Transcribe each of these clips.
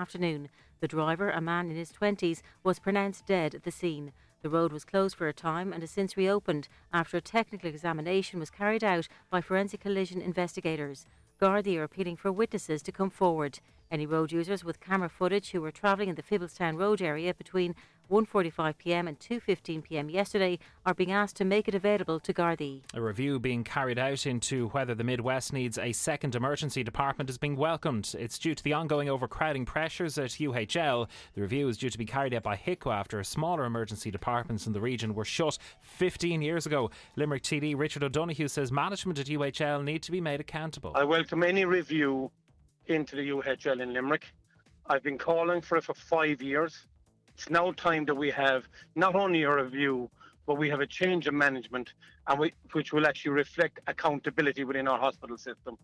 afternoon. The driver, a man in his 20s, was pronounced dead at the scene. The road was closed for a time and has since reopened after a technical examination was carried out by forensic collision investigators. Gardaí are appealing for witnesses to come forward. Any road users with camera footage who were travelling in the Fibblestown Road area between 1:45pm and 2:15pm yesterday are being asked to make it available to Gardaí. A review being carried out into whether the Midwest needs a second emergency department is being welcomed. It's due to the ongoing overcrowding pressures at UHL. The review is due to be carried out by HICWA after smaller emergency departments in the region were shut 15 years ago. Limerick TD Richard O'Donoghue says management at UHL need to be made accountable. I welcome any review into the UHL in Limerick. I've been calling for it for 5 years. It's now time that we have not only a review, but we have a change of management, which will actually reflect accountability within our hospital system.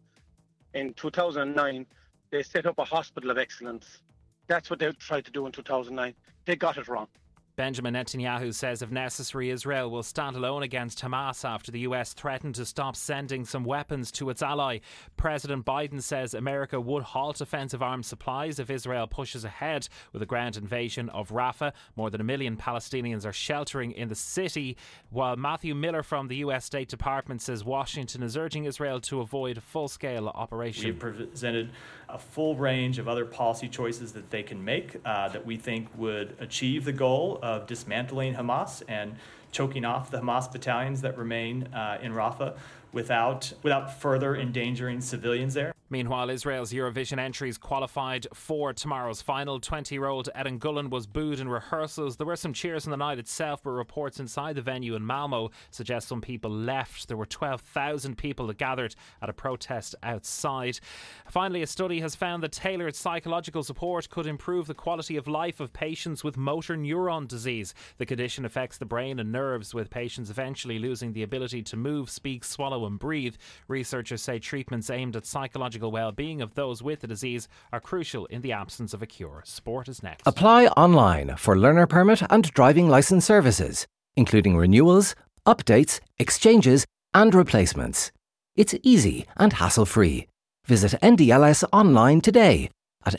In 2009, they set up a hospital of excellence. That's what they tried to do in 2009. They got it wrong. Benjamin Netanyahu says if necessary Israel will stand alone against Hamas after the US threatened to stop sending some weapons to its ally. President Biden says America would halt offensive arms supplies if Israel pushes ahead with a ground invasion of Rafah. More than 1 million Palestinians are sheltering in the city, while Matthew Miller from the US State Department says Washington is urging Israel to avoid a full-scale operation. We've presented a full range of other policy choices that they can make that we think would achieve the goal of dismantling Hamas and choking off the Hamas battalions that remain in Rafah without further endangering civilians there. Meanwhile, Israel's Eurovision entries qualified for tomorrow's final. 20-year-old Eden Gullen was booed in rehearsals. There were some cheers in the night itself, but reports inside the venue in Malmo suggest some people left. There were 12,000 people that gathered at a protest outside. Finally, a study has found that tailored psychological support could improve the quality of life of patients with motor neuron disease. The condition affects the brain and nerves, with patients eventually losing the ability to move, speak, swallow and breathe. Researchers say treatments aimed at psychological well-being of those with the disease are crucial in the absence of a cure. Sport is next. Apply online for learner permit and driving licence services, including renewals, updates, exchanges and replacements. It's easy and hassle-free. Visit NDLS online today at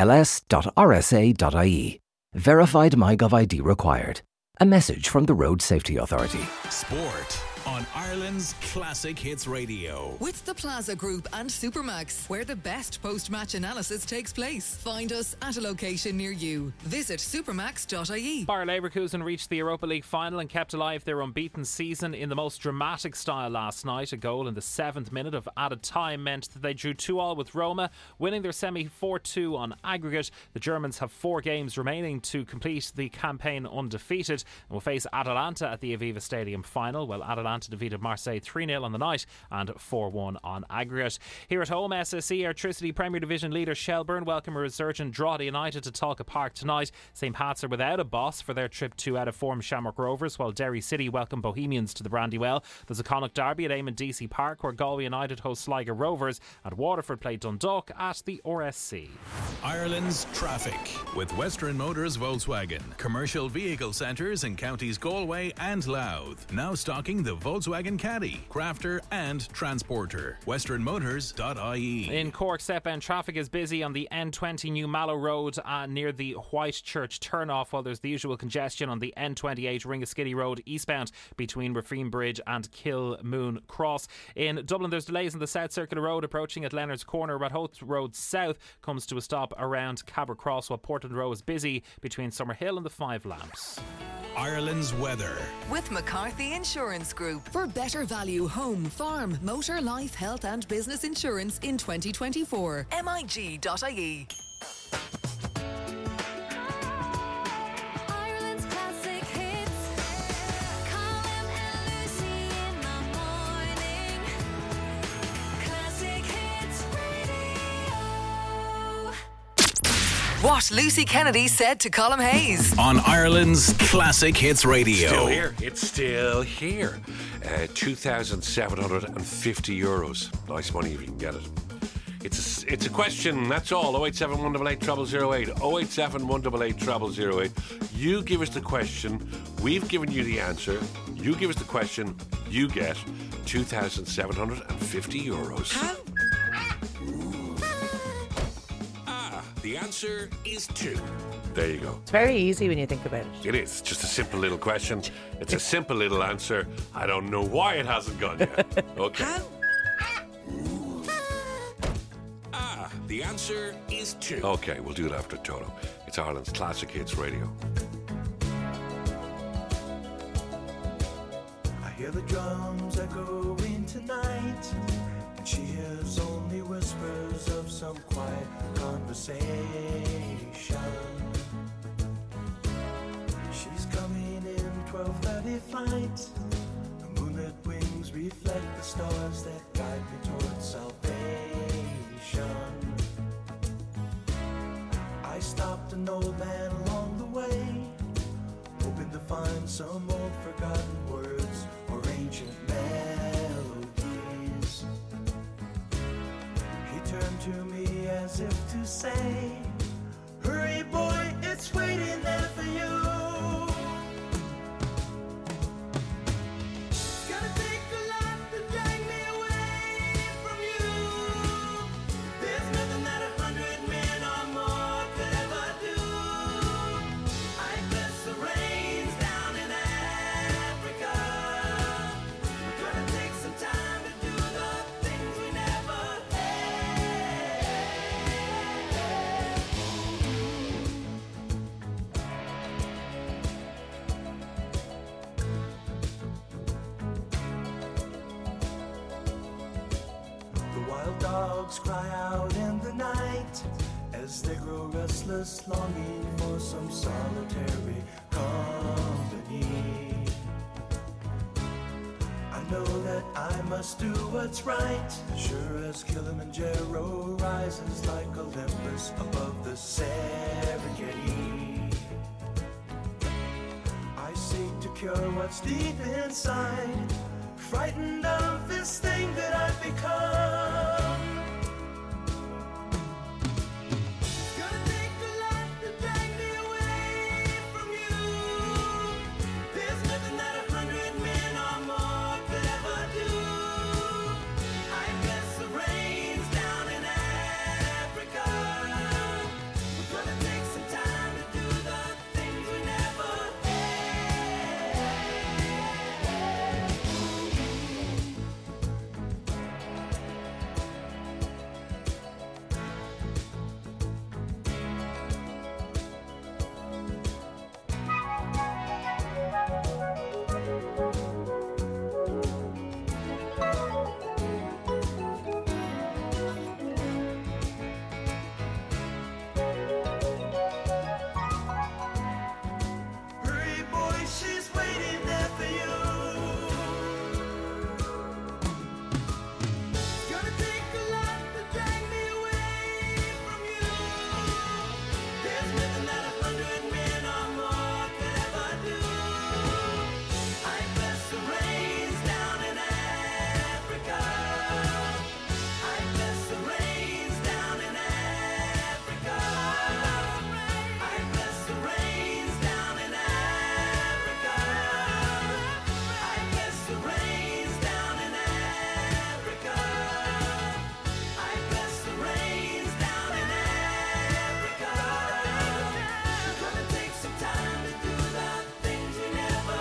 ndls.rsa.ie. Verified MyGov ID required. A message from the Road Safety Authority. Sport on Ireland's Classic Hits Radio. With the Plaza Group and Supermax, where the best post-match analysis takes place. Find us at a location near you. Visit supermax.ie. Bayer Leverkusen reached the Europa League final and kept alive their unbeaten season in the most dramatic style last night. A goal in the 7th minute of added time meant that they drew 2-2 with Roma, winning their semi 4-2 on aggregate. The Germans have 4 games remaining to complete the campaign undefeated and will face Atalanta at the Aviva Stadium final. Well, Atalanta defeated Marseille 3-0 on the night and 4-1 on aggregate. Here at home, SSE Electricity Premier Division leader Shelburne welcome a resurgent Drogheda United to Talca Park tonight. St Pat's are without a boss for their trip to out-of-form Shamrock Rovers, while Derry City welcome Bohemians to the Brandywell. There's a Connacht derby at Eamon DC Park, where Galway United host Sligo Rovers, and Waterford play Dundalk at the RSC. Ireland's traffic with Western Motors Volkswagen. Commercial vehicle centres in counties Galway and Louth. Now stocking the Volkswagen Caddy, Crafter and Transporter. westernmotors.ie. In Cork, southbound traffic is busy on the N20 New Mallow Road near the White Church turnoff, while there's the usual congestion on the N28 Ringaskiddy Road eastbound between Refreen Bridge and Kilmoon Cross. In Dublin, there's delays on the South Circular Road approaching at Leonard's Corner. Rathote Road South comes to a stop around Cabra Cross, while Portland Row is busy between Summerhill and the Five Lamps. Ireland's weather with McCarthy Insurance Group for better value home, farm, motor, life, health and business insurance in 2024. MIG.ie. Ireland's classic hits. Colin and Lucy in the morning. Classic Hits Radio. What Lucy Kennedy said to Colm Hayes on Ireland's Classic Hits Radio. Still here. It's still here. €2,750. Nice money if you can get it. It's a question, that's all. 087 188 0008. 087 188 0008. You give us the question, we've given you the answer. You give us the question, you get €2,750. The answer answer is 2. There you go. It's very easy when you think about it. It is. It's just a simple little question. It's a simple little answer. I don't know why it hasn't gone yet. Okay. The answer is 2. Okay, we'll do it after Toto. It's Ireland's Classic Hits Radio. I hear the drums echoing tonight, and she hears only whispers of some quiet conversation. She's coming in 12:30 flight. The moonlit wings reflect the stars that guide me towards salvation. I stopped an old man along the way, hoping to find some old forgotten words or ancient melodies. He turned to me as if to say, hurry boy, it's waiting there for you. Gonna take a lot to drag me away from you. There's nothing that 100 men or more could ever do. I bless the rains down in Africa. We're gonna take some time to do the things we never The wild dogs cry out in the night as they grow restless, longing for some solitary company. I know that I must do what's right, sure as Kilimanjaro rises like Olympus above the Serengeti. I seek to cure what's deep inside, frightened of this thing that I've become. Gonna take a lot to drag me away from you. There's nothing that 100 men or more could ever do. I bless the rains down in Africa. We're gonna take some time to do the things we never Hurry, boy, she's waiting there for you. Gonna take a lot to drag me away from you. There's nothing that 100 men or more could ever do. I bless the rains down in Africa. I bless the rains down in Africa. I bless the rains down in Africa. I bless the rains down in Africa. I bless the rains down in Africa. We're gonna take some time to do the things we never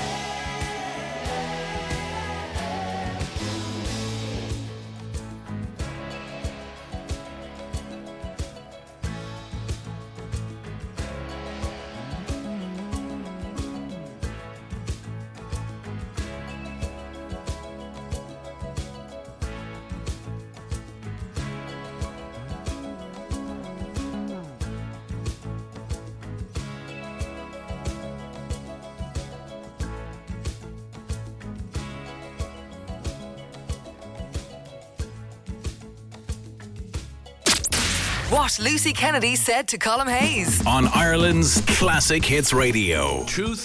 What Lucy Kennedy said to Colm Hayes. On Ireland's Classic Hits Radio.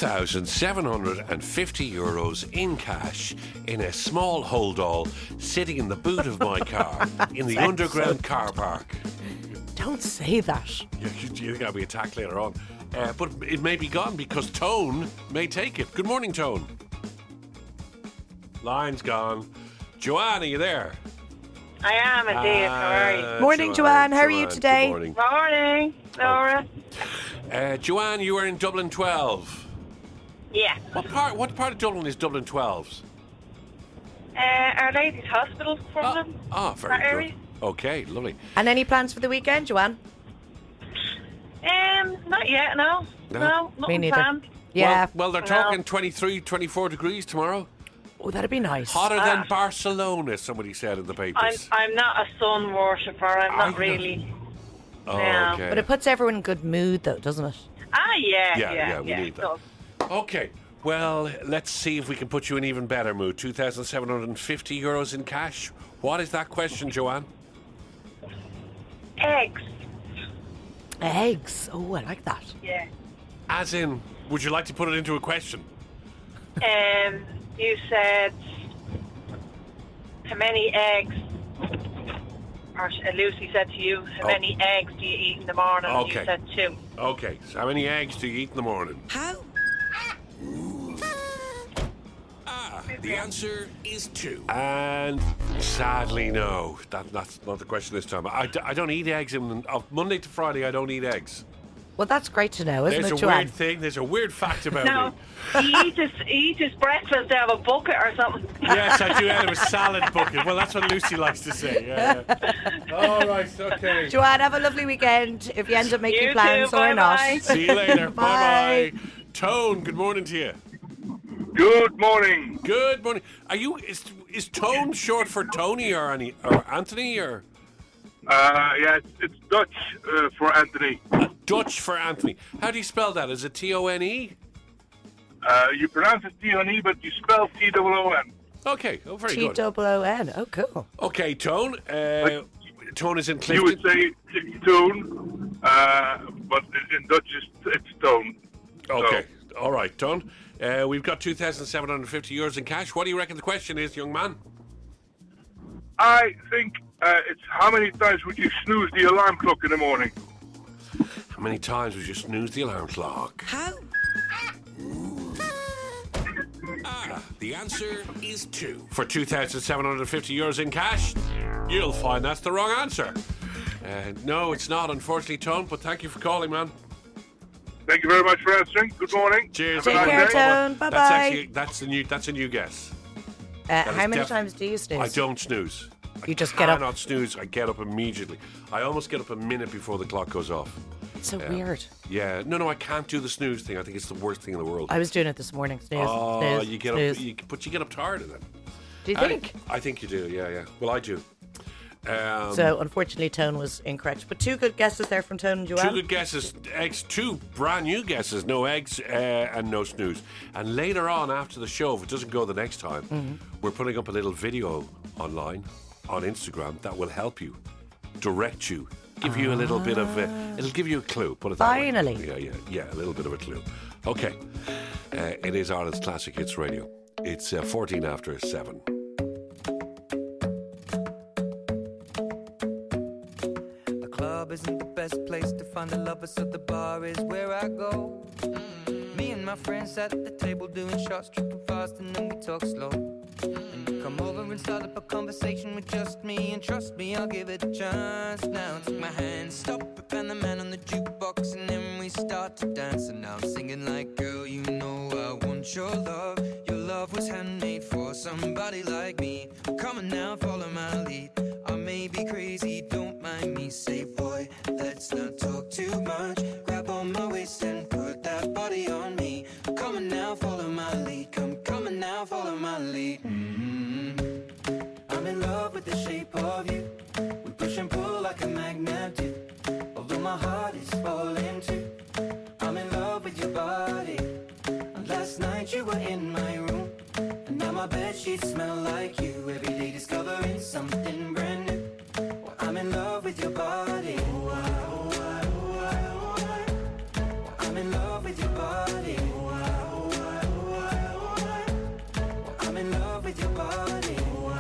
€2,750 in cash in a small hold-all sitting in the boot of my car in the underground car park. Don't say that. You think I'll be attacked later on. But it may be gone because Tone may take it. Good morning, Tone. Line's gone. Joanne, are you there? I am indeed. How are you? Morning, Joanne. How are you Good today? morning. Morning, Laura. Joanne, you are in Dublin 12. Yeah. What part of Dublin is Dublin 12's? Our Lady's Hospital, Dublin. Oh, very That good. area. Okay, lovely. And any plans for the weekend, Joanne? Not yet, no. No? No, Me nothing neither. planned. Yeah. Well, they're No. talking 23, 24 degrees tomorrow. Oh, that'd be nice. Hotter than Barcelona, somebody said in the papers. I'm not a sun worshipper. I'm I not know. really. Oh, No. okay. But it puts everyone in good mood, though, doesn't it? Yeah, we need that. So, Okay, well, let's see if we can put you in even better mood. €2,750 in cash. What is that question, Joanne? eggs. Eggs. Oh, I like that. Yeah. As in, would you like to put it into a question? You said how many eggs? Or Lucy said to you, how many eggs do you eat in the morning? And Okay. you said 2. Okay, so how many eggs do you eat in the morning? How? The answer is 2. And sadly, no. That's not the question this time. I don't eat eggs. Monday to Friday, I don't eat eggs. Well, that's great to know, isn't There's it, a Joanne? weird thing. There's a weird fact about No, me. he eats his breakfast out of a bucket or something. Yes, I do out of a salad bucket. Well, that's what Lucy likes to say. Yeah. All right, okay. Joanne, have a lovely weekend. If you end up making You plans too, or not. bye-bye. See you later. Bye. Bye-bye. Tone, good morning to you. Good morning. Good morning. Are you? Is Tone short for Tony or Anthony or? Yeah, it's Dutch for Anthony. Dutch for Anthony. How do you spell that? Is it Tone? You pronounce it T-O-N-E, but you spell T-O-O-N. Okay. Oh, very good. T-O-O-N. Oh, cool. Okay, Tone. Tone is in Clifton. You would say Toon, but in Dutch it's Tone. Okay. All right, Tone. We've got €2,750 in cash. What do you reckon the question is, young man? I think it's how many times would you snooze the alarm clock in the morning? How many times would you snooze the alarm clock? How? The answer is 2. For €2,750 in cash, you'll find that's the wrong answer. No, it's not, unfortunately, Tone, but thank you for calling, man. Thank you very much for answering. Good morning. Cheers. Take Have a care, nice day. Tone. Bye-bye. That's a new guess. How many times do you snooze? I don't snooze. You just get up. I cannot snooze. I get up immediately. I almost get up a minute before the clock goes off. It's so weird. Yeah. No, I can't do the snooze thing. I think it's the worst thing in the world. I was doing it this morning. Snooze. Oh, snooze, you get snooze. up, but you get up tired of it. Do you think? I think you do. Yeah. Well, I do. So, unfortunately, Tone was incorrect. But 2 good guesses there from Tone and Joanne. 2 good guesses. Eggs. 2 brand new guesses. No eggs and no snooze. And later on, after the show, if it doesn't go the next time, we're putting up a little video online on Instagram that will help you, direct you, give you a little bit of it'll give you a clue. Put it that way. Finally. Yeah, a little bit of a clue. Okay. It is Ireland's Classic Hits Radio. It's 14 after 7. The club isn't the best place to find the lovers, so the bar is where I go. Me and my friends at the table doing shots, tripping fast, and then we talk slow. And you come over and start up a conversation with just me, and trust me, I'll give it a chance. Now take my hand, stop it, and the man on the jukebox, and then we start to dance. And now I'm singing like, girl, you know I want your love. Your love was handmade for somebody like me. Come on now, follow my lead. I may be crazy, don't mind me. Say, boy, let's not talk too much. Grab on my waist and put that body on me. Come on now, follow my lead. Come on now, follow my lead. I'm in love with the shape of you. We push and pull like a magnet do. Although my heart is falling too. I'm in love with your body. And last night you were in my room. And now my bedsheets smell like you. Every day discovering something brand new. Well, I'm in love with your body. I'm in love with your body. I'm in love with your body.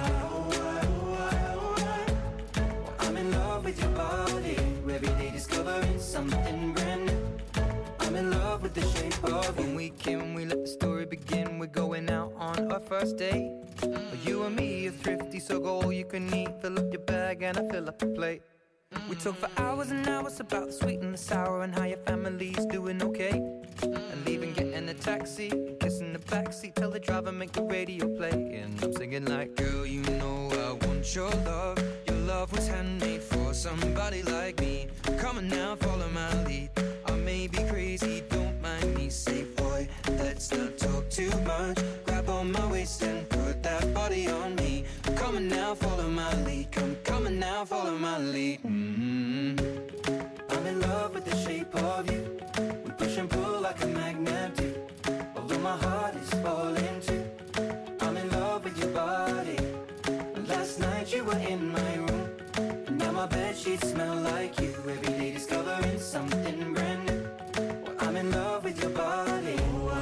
I'm in love with your body. Every day discovering something brand new. I'm in love with the shape of you. When we let the story begin. We're going out on our first date. You and me are thrifty, so go all you can eat. Fill up your bag and I fill up the plate. We talk for hours and hours about the sweet and the sour and how your family's doing okay. And leaving, getting a taxi, kissing the backseat, tell the driver make the radio play. And I'm singing like, girl, you know I want your love. Your love was handmade for somebody like me. Come on now, follow my lead. I may be crazy, don't mind me. Say, boy, let's not talk too much. Grab on my waist and put that body on me. Come on now, follow my lead. Come on now, follow my lead. I'm in love with the shape of you. We push and pull like a magnet do. Although my heart is falling too. I'm in love with your body. Last night you were in my room. And now my bedsheets smell like you. Every day discovering something brand new. Well, I'm in love with your body.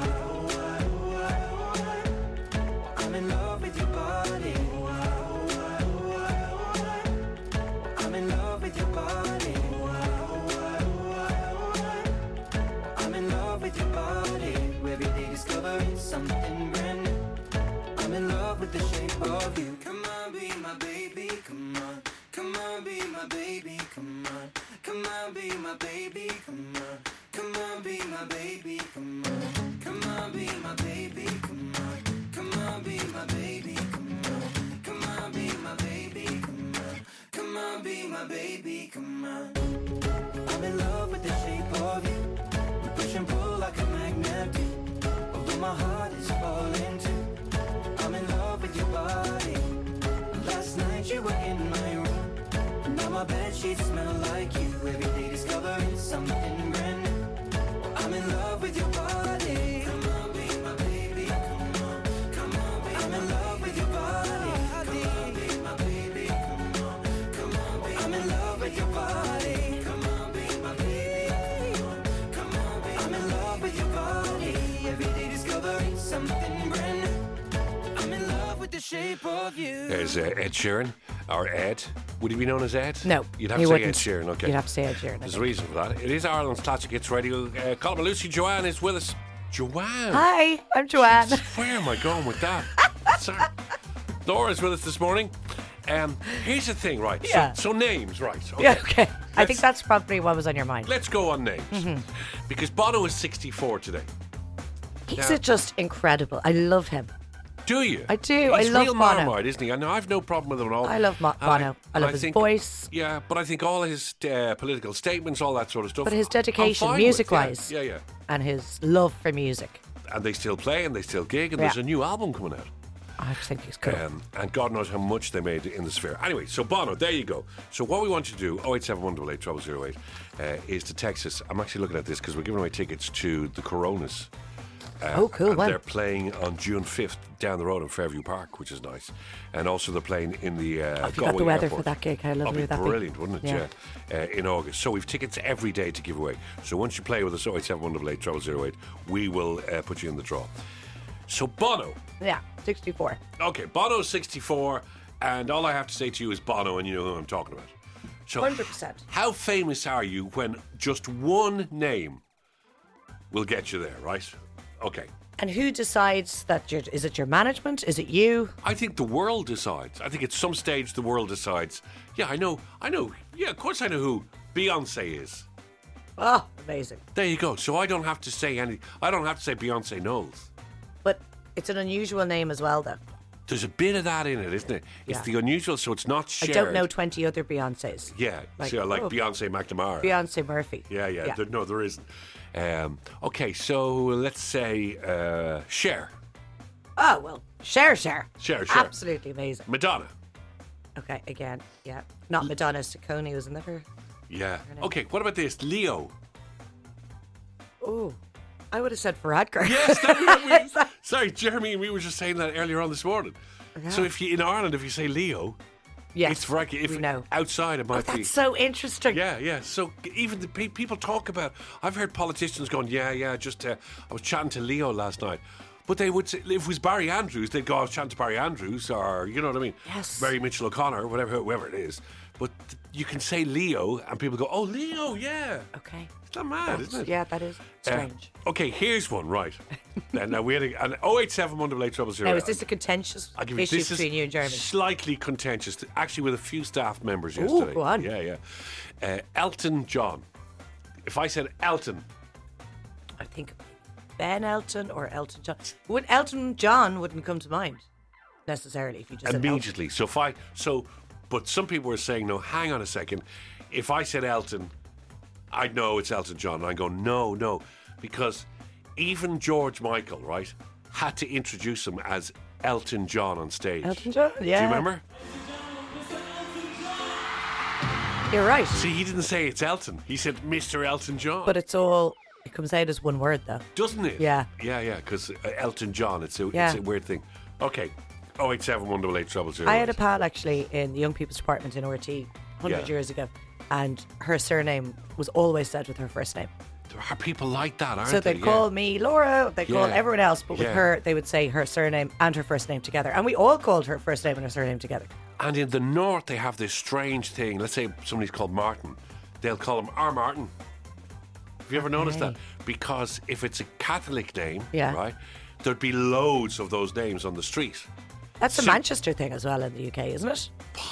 I'm in love with your body. I'm in love with your body. I'm in love with your body. Every day discovering something brand new. I'm in love with the shape of you. Come on, be my baby, come on. Come on, be my baby, come on. Come on, be my baby, come on. Come on, be my baby, come on. Come on, be my baby, come on. Come on, be my baby, come on. Come on, be my baby, come on. Come on, be my baby, come on. I'm in love with the shape of you. We push and pull like a magnet do. Although my heart is falling too. I'm in love with your body. Last night you were in my room. Now my bedsheets smell like you. Every day discovering something brand new. I'm in love with your body. Come on, be my baby. Come on, come on, be I'm in love with your body. Come on, be my baby. Come on, come on, be I'm in love with your body. Come on, be my baby. Come on, come on, be I'm in love with your body. Every day discovering something brand new. I'm in love with the shape of you. There's Ed Sheeran, or Ed. Would he be known as Ed? No, You'd have he to say wouldn't. Ed Sheeran, okay. You'd have to say Ed Sheeran. There's a reason for that. It is Ireland's Classic Hits Radio. Colin Lucy, Joanne is with us. Joanne. Hi, I'm Joanne. Where am I going with that? Sorry. Laura's with us this morning. Here's the thing, right? Yeah. So names, right? Okay. Yeah, okay. I think that's probably what was on your mind. Let's go on names. Because Bono is 64 today. He's just incredible. I love him. Do you? I do. He's I love real Bono. Marmite, isn't he? I know I've no problem with him at all. I love Bono. I love his voice. Yeah, but I think all his political statements, all that sort of stuff. But his dedication, I'm fine with. music-wise. Yeah. And his love for music. And they still play and they still gig, and there's a new album coming out. I think he's cool. And God knows how much they made in the Sphere. Anyway, so Bono, there you go. So what we want you to do, 087 is to text us. I'm actually looking at this because we're giving away tickets to the Coronas. Cool. And they're playing on June 5th down the road in Fairview Park, which is nice. And also they're playing in the If you Galway got the weather Airport. for that gig, how lovely That'd would be that be? brilliant, wouldn't it? Yeah. In August. So we've tickets every day to give away. So once you play with us, 087 we will put you in the draw. So Bono. Yeah, 64. Okay, Bono's 64, and all I have to say to you is Bono, and you know who I'm talking about. So 100%. How famous are you when just one name will get you there, right? Okay. And who decides that? Is it your management? Is it you? I think the world decides. I think at some stage the world decides. Yeah, I know. Yeah, of course I know who Beyonce is. Oh, amazing. There you go. So I don't have to say I don't have to say Beyonce Knowles. But it's an unusual name as well, though. There's a bit of that in it, isn't it? It's the unusual, so it's not shared. I don't know 20 other Beyonces. Yeah, like Beyonce McNamara. Beyonce Murphy. Yeah. No, there isn't. Okay, so let's say Cher. Oh, well, Cher. Cher. Absolutely amazing. Madonna. Okay, again, yeah. Not Madonna, Ciccone was never... Yeah. Okay, what about this? Leo. Oh, I would have said Varadkar. Yes, sorry, Jeremy, we were just saying that earlier on this morning. Yeah. So in Ireland, if you say Leo, yes, it's Varadkar. If we know. Outside, it might be. That's so interesting. Yeah. So even the people talk about. I've heard politicians going, just I was chatting to Leo last night. But they would say, if it was Barry Andrews, they'd go, I was chatting to Barry Andrews, or, you know what I mean? Yes. Mary Mitchell O'Connor, whoever it is. but you can say Leo and people go, oh, Leo, yeah. Okay. It's not mad, isn't it? Yeah, that is strange. Okay, here's one, right. Now we had an 087 188 Now, is this a contentious I'll give issue this between you and Jeremy? Slightly contentious, actually, with a few staff members yesterday. go on. Yeah. Elton John. If I said Elton, I think Ben Elton or Elton John. Elton John wouldn't come to mind necessarily if you just immediately. But some people were saying, no, hang on a second. If I said Elton, I'd know it's Elton John. And I go, no, because even George Michael, right, had to introduce him as Elton John on stage. Elton John, yeah. Do you remember? You're right. See, he didn't say it's Elton. He said Mr. Elton John. But it comes out as one word, though. Doesn't it? Yeah. Yeah, because Elton John, it's a weird thing. Okay, 087 188 00. I had a pal, actually, in the young people's department in RT 100 years ago, and her surname was always said with her first name. There are people like that, aren't so they? they'd call me Laura, they'd call everyone else, but with Yeah. her, they would say her surname and her first name together. And we all called her first name and her surname together. And in the north, they have this strange thing. Let's say somebody's called Martin. They'll call him R. Martin. Have you ever noticed that? Because if it's a Catholic name, right, there'd be loads of those names on the street. That's a Manchester thing as well in the UK, isn't it?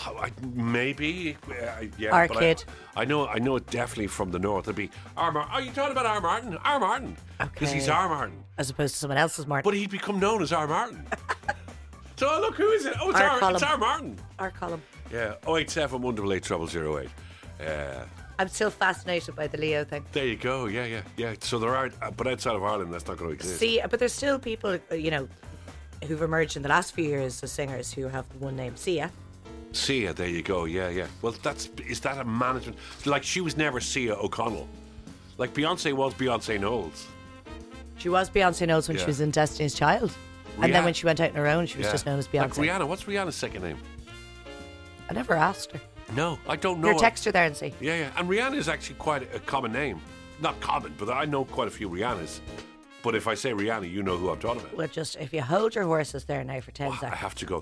Maybe. Yeah. Our but kid. I know it definitely from the north. It'd be R. Martin. Are you talking about R. Martin? R. Martin. Because he's R. Martin. As opposed to someone else's Martin. But he'd become known as R. Martin. So look, who is it? Oh, it's R. Martin. R. Column. Yeah, 087 188 0008. I'm still fascinated by the Leo thing. There you go. Yeah. So there are, but outside of Ireland, that's not going to exist. See, but there's still people, who've emerged in the last few years as singers who have the one name Sia. Sia, there you go. Yeah. Well, is that a management? Like, she was never Sia O'Connell. Like, Beyonce was Beyonce Knowles. She was Beyonce Knowles when she was in Destiny's Child. And then when she went out on her own, she was just known as Beyonce. Like Rihanna. What's Rihanna's second name? I never asked her. No, I don't know. Your text her there and see. Yeah. And Rihanna is actually quite a common name. Not common, but I know quite a few Rihannas. But if I say Rihanna, you know who I'm talking about. Well, just if you hold your horses there now for 10 seconds. I have to go.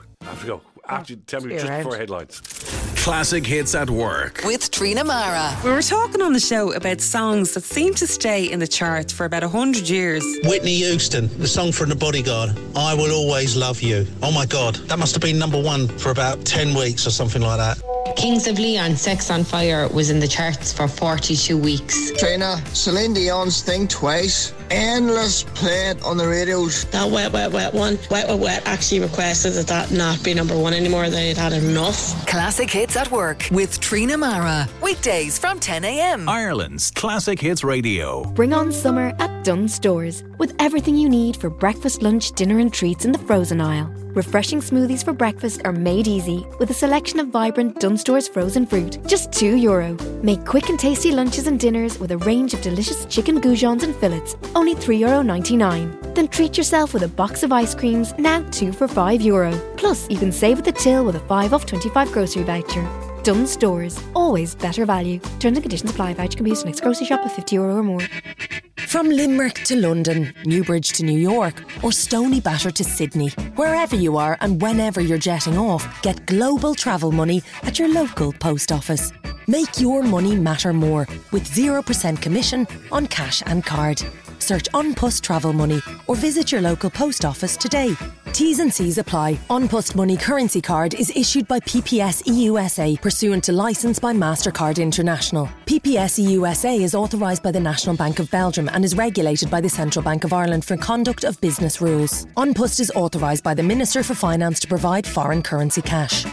Tell me just before headlines. Classic hits at work. With Trina Mara. We were talking on the show about songs that seem to stay in the charts for about 100 years. Whitney Houston, the song from The Bodyguard, I Will Always Love You. Oh my God, that must have been number one for about 10 weeks or something like that. Kings of Leon, Sex on Fire was in the charts for 42 weeks. Trina, Celine Dion's Think Twice, endless played on the radios. That Wet Wet Wet one, Wet Wet Wet actually requested that not be number one anymore. They'd had enough. Classic Hits at Work with Trina Mara. Weekdays from 10 a.m. Ireland's Classic Hits Radio. Bring on summer at Dunnes Stores with everything you need for breakfast, lunch, dinner and treats in the frozen aisle. Refreshing smoothies for breakfast are made easy with a selection of vibrant Dunnes Stores frozen fruit, just €2. Make quick and tasty lunches and dinners with a range of delicious chicken goujons and fillets, only €3.99. Then treat yourself with a box of ice creams, now 2 for €5. Plus, you can save at the till with a 5 off 25 grocery voucher. Dunnes Stores, always better value. Terms and conditions apply. Voucher can be used for next grocery shop with €50 or more. From Limerick to London, Newbridge to New York, or Stony Batter to Sydney, wherever you are and whenever you're jetting off, get global travel money at your local post office. Make your money matter more with 0% commission on cash and card. Search An Post Travel Money or visit your local post office today. T's and C's apply. An Post Money currency card is issued by PPS EUSA pursuant to licence by MasterCard International. PPS EUSA is authorised by the National Bank of Belgium and is regulated by the Central Bank of Ireland for conduct of business rules. An Post is authorised by the Minister for Finance to provide foreign currency cash.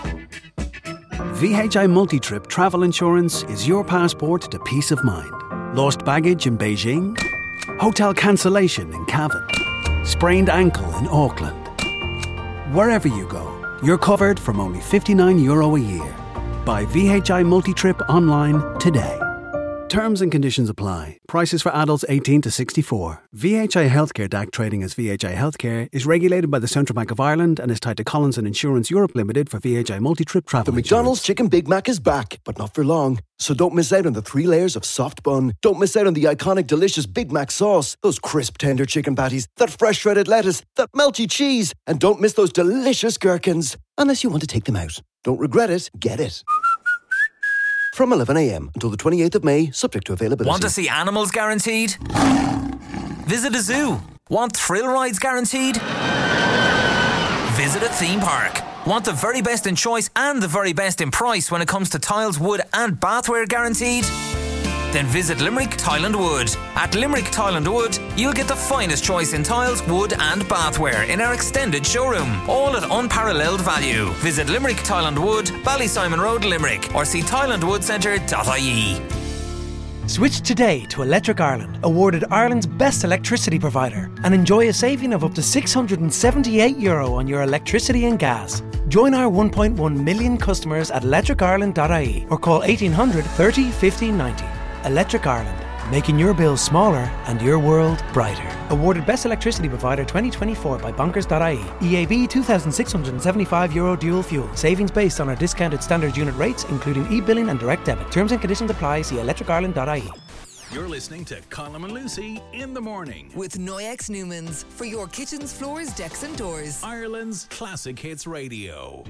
VHI Multi-Trip Travel Insurance is your passport to peace of mind. Lost baggage in Beijing? Hotel cancellation in Cavan? Sprained ankle in Auckland? Wherever you go, you're covered from only €59 a year. Buy VHI Multi-Trip online today. Terms and conditions apply. Prices for adults 18 to 64. VHI Healthcare DAC trading as VHI Healthcare is regulated by the Central Bank of Ireland and is tied to Collinson Insurance Europe Limited for VHI Multi-Trip Travel The McDonald's Chicken Big Mac is back, but not for long. So don't miss out on the 3 layers of soft bun. Don't miss out on the iconic delicious Big Mac sauce, those crisp tender chicken patties, that fresh shredded lettuce, that melty cheese, and don't miss those delicious gherkins. Unless you want to take them out. Don't regret it, get it. from 11 a.m. until the 28th of May, subject to availability. Want to see animals guaranteed? Visit a zoo. Want thrill rides guaranteed? Visit a theme park. Want the very best in choice and the very best in price when it comes to tiles, wood and bathware guaranteed? Then visit Limerick Tile and Wood. At Limerick Tile and Wood, you'll get the finest choice in tiles, wood and bathware in our extended showroom, all at unparalleled value. Visit Limerick Tile and Wood, Ballysimon Road, Limerick, or see tileandwoodcentre.ie. Switch today to Electric Ireland, awarded Ireland's best electricity provider, and enjoy a saving of up to €678 on your electricity and gas. Join our 1.1 million customers at electricireland.ie or call 1800 30 15 90. Electric Ireland, making your bills smaller and your world brighter. Awarded Best Electricity Provider 2024 by Bonkers.ie. EAB €2,675 dual fuel. Savings based on our discounted standard unit rates, including e-billing and direct debit. Terms and conditions apply. See electricireland.ie. You're listening to Colin and Lucy in the morning. With Noyex Newmans for your kitchens, floors, decks and doors. Ireland's Classic Hits Radio.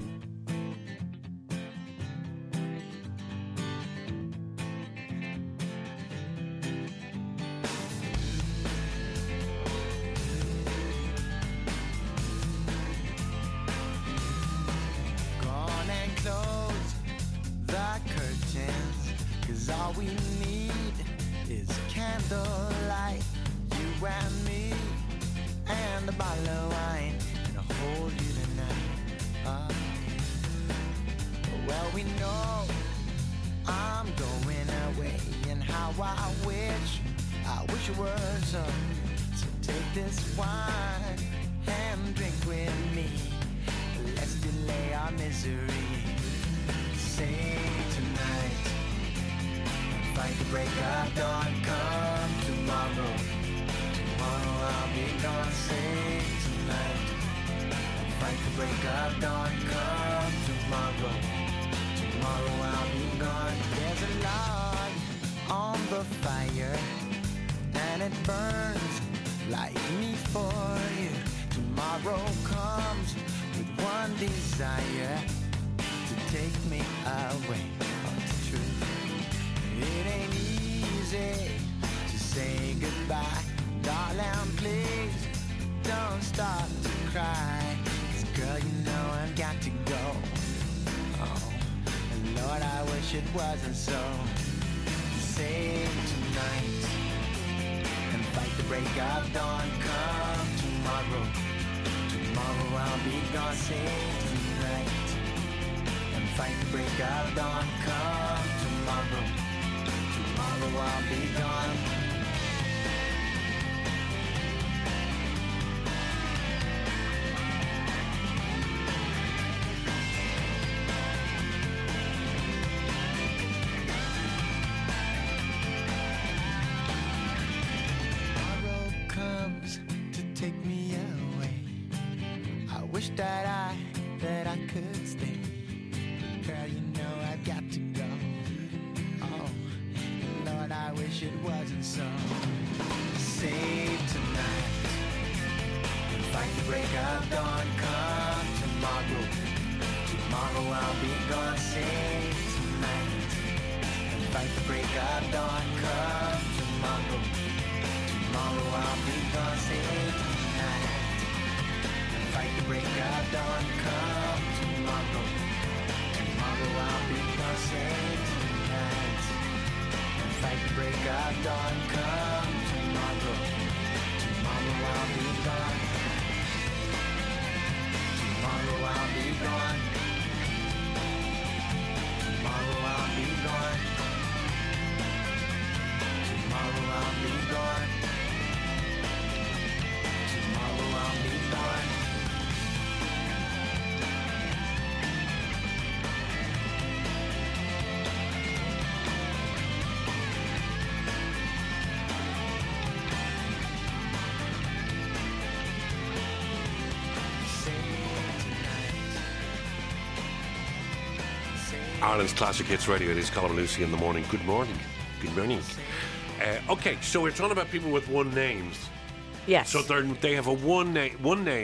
Gone and close the curtains, 'cause all we need is candlelight, you and me, and a bottle of wine, and I'll hold you tonight. Well, we know I'm going away, and how I wish it was so take this wine and drink with me. Let's delay our misery. Sing tonight, fight the break of dawn. Come tomorrow, tomorrow I'll be gone. Sing tonight, fight the break of dawn. Come tomorrow, tomorrow I'll be gone. There's a log on the fire, and it burns like me for you. Tomorrow comes with one desire, to take me away. Oh, it's true. It ain't easy to say goodbye. Darling, please don't start to cry. 'Cause girl, you know I've got to go. Oh, and Lord, I wish it wasn't so. Sing tonight and fight the break of dawn. Come tomorrow, tomorrow I'll be gone. Sing tonight and fight the break of dawn. Come tomorrow, tomorrow I'll be gone. Tomorrow comes to take me away. I wish that I could stay. Girl, you know I've got to go. Oh, Lord, I wish it wasn't so. Save tonight and fight the break of dawn. Come tomorrow, tomorrow I'll be gone. Save tonight and fight the break of dawn. Come tomorrow, tomorrow I'll be gone. Save tonight and fight the break of dawn. Come tomorrow, tomorrow I'll be gone. Save tonight and fight the break of dawn. Come tomorrow, tomorrow I'll be gone. Tomorrow I'll be gone. Tomorrow I'll be gone. Tomorrow I'll be gone. Tomorrow I'll be gone. Ireland's Classic Hits Radio. It is Colin and Lucy in the morning. Good morning. Good morning. Okay, so we're talking about people with one names. Yes. So they have a one name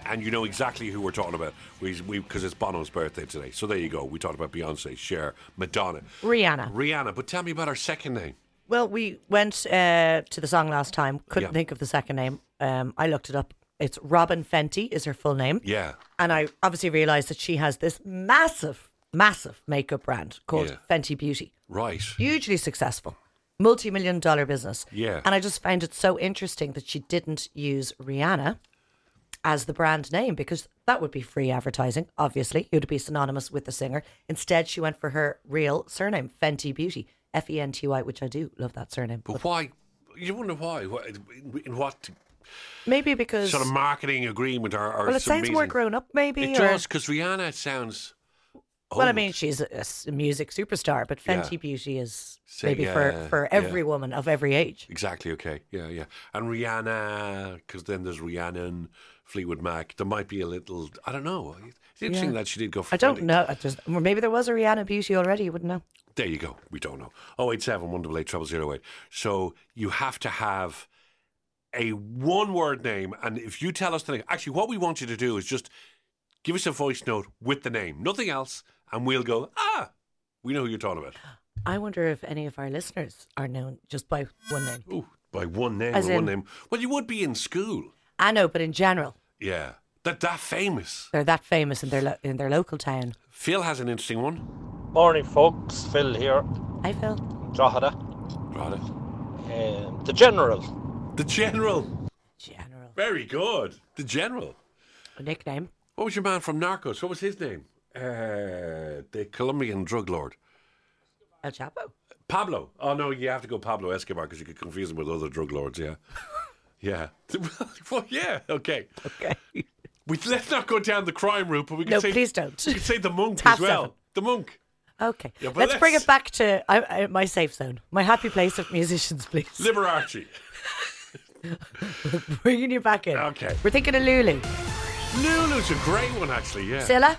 and you know exactly who we're talking about because it's Bono's birthday today. So there you go. We talked about Beyonce, Cher, Madonna, Rihanna. But tell me about her second name. Well, we went to the song last time. Couldn't Yeah. think of the second name. I looked it up. It's Robin Fenty is her full name. Yeah. And I obviously realised that she has this massive makeup brand called Yeah. Fenty Beauty. Right. Hugely successful. Multi-million-dollar business. Yeah. And I just found it so interesting that she didn't use Rihanna as the brand name, because that would be free advertising, obviously. It would be synonymous with the singer. Instead, she went for her real surname, Fenty Beauty. Fenty, which I do love that surname. But why? You wonder why? In what Maybe because... sort of marketing agreement or well, it some sounds more reason? grown up, maybe. It or- does, because Rihanna sounds... Well, I old. mean, she's a music superstar, but Fenty Yeah. Beauty is Say, maybe for every woman of every age. Exactly, okay. Yeah. And Rihanna, because then there's Rhiannon, Fleetwood Mac. There might be a little... I don't know. It's interesting Yeah. that she did go for I don't Fenty. know. Or maybe there was a Rihanna Beauty already. You wouldn't know. There you go. We don't know. 087 188 0008. So you have to have a one-word name, and if you tell us the name... Actually, what we want you to do is just give us a voice note with the name. Nothing else. And we'll go, we know who you're talking about. I wonder if any of our listeners are known just by one name. Ooh, by one name As or one in- name. Well, you would be in school. I know, but in general, Yeah. That famous. they're that famous in their local town. Phil has an interesting one. Morning, folks. Phil here. Hi, Phil. Drogheda. Drogheda. The General. The General. General. Very good. The General. A nickname. What was your man from Narcos? What was his name? The Colombian drug lord. El Chapo. Pablo. Oh, no, you have to go Pablo Escobar because you could confuse him with other drug lords, yeah. Yeah. Well, yeah, okay. Okay. Let's not go down the crime route, but we can No, say... please don't. We can say the monk It's half as well. 7. The monk. Okay. Yeah, but let's bring it back to my safe zone. My happy place of musicians, please. Liberace. Bringing you back in. Okay. We're thinking of Lulu. Lulu's a great one, actually, yeah. Scylla?